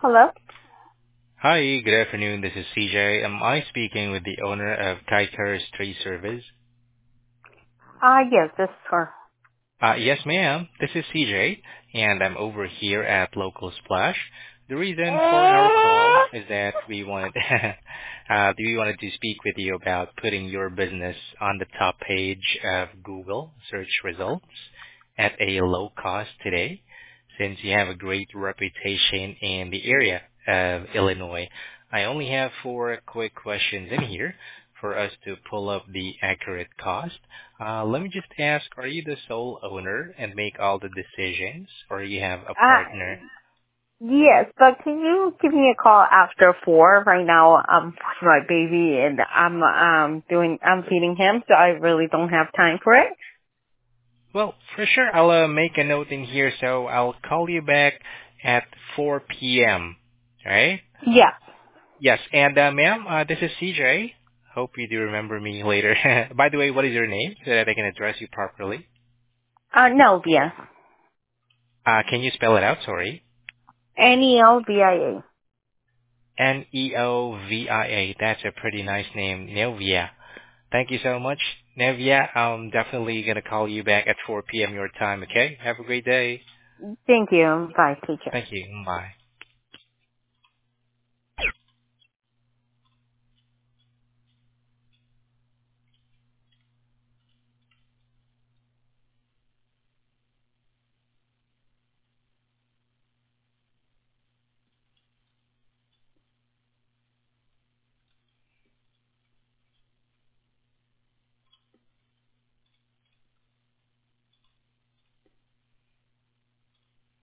Hello? Hi, good afternoon. This is CJ. Am I speaking with the owner of Kitesurf Tree Service? Yes, this is her. Yes, ma'am. This is CJ, and I'm over here at Local Splash. The reason for our call is that we wanted to speak with you about putting your business on the top page of Google search results at a low cost today, since you have a great reputation in the area of Illinois. I only have four quick questions in here for us to pull up the accurate cost. Let me just ask, are you the sole owner and make all the decisions, or you have a partner? Yes, but can you give me a call after 4? Right now, I'm with my baby and I'm feeding him, so I really don't have time for it. Well, for sure, I'll make a note in here, so I'll call you back at 4 p.m. All right? Yeah. Yes, and ma'am, this is CJ. Hope you do remember me later. By the way, what is your name so that I can address you properly? Nelvia. Can you spell it out? Sorry. Nelvia. Neovia. That's a pretty nice name, Neovia. Thank you so much, Nevia. I'm definitely gonna call you back at 4 p.m. your time. Okay. Have a great day. Thank you. Bye, teacher. Thank you. Bye.